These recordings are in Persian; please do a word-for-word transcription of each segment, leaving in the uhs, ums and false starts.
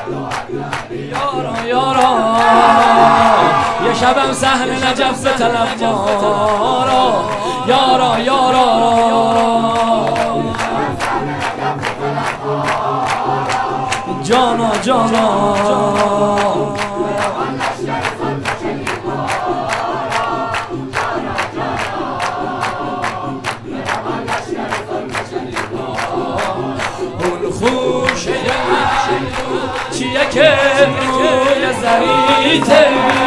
یارا یارا یه شبم صحن نجف طلب مارا یارا یارا جانا جانا اون خوشه چیه که روی زریته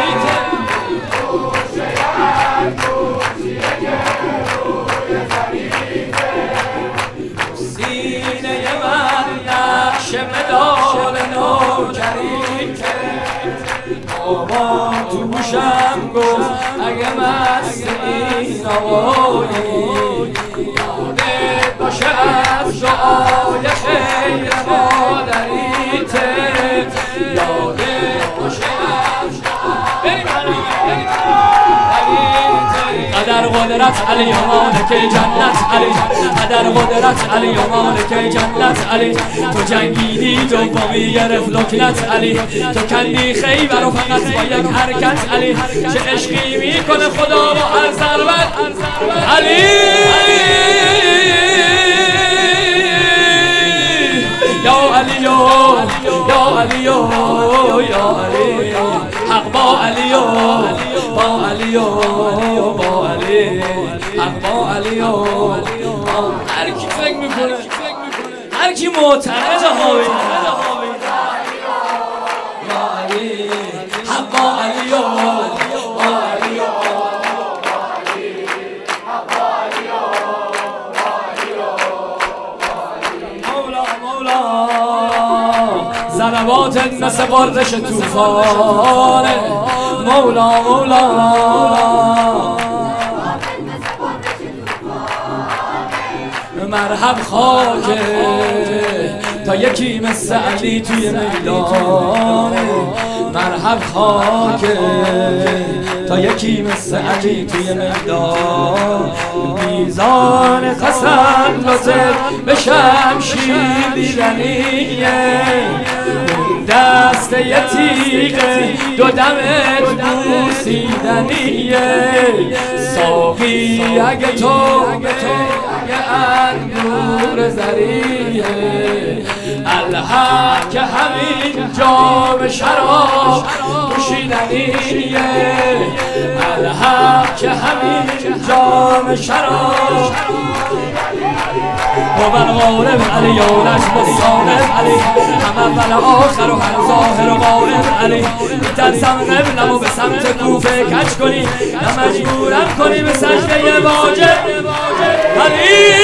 سینه من نقش مدال نوکریته بابا توشم گفت اگه مست این آوایی یادت باشه از دعای خیر مادریته یادت باشه از قدر قدرت علی مالک جنت علی قدر قدرت علی مالک جنت علی تو جنگیدی دومی گرفت لکنت علی تو کندی خیبر و فقط با یک حرکت علی چه عشقی میکنه خدا با هر ضربت علی یا علی یا علی یا علی حق با علی با علی با علی حق با علی هر کی فکر میکنه هر کی معترض هاوی یا علی حق با علی با علی مولا مولا ضربات مثل قرش توفانه مولا مولا مرحب خاکه تا یکی مثل علی توی میدانه مرحب خاکه تا یکی مثل علی توی میدان میزان تسلط به شمشیر دیدنیه دست یه تیغه دو دمت بوسیدنیه ساقی اگه تو اگه انگور زریه الحق که همین جام شراب پوشیدنیه الحق که همین جام شراب و من غالب علی یولش مصانب علی هم اول آخر و هر ظاهر و غالب علی میترسم قبلم و به سمت کوفه کج کنی نه مجبورم کنی به سجده واجب علی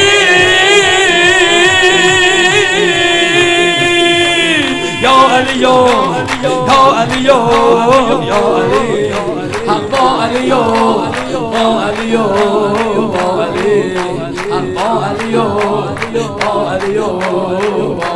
یا علی یا علی یا علی حق با علی با علی با علی حق با علی با علی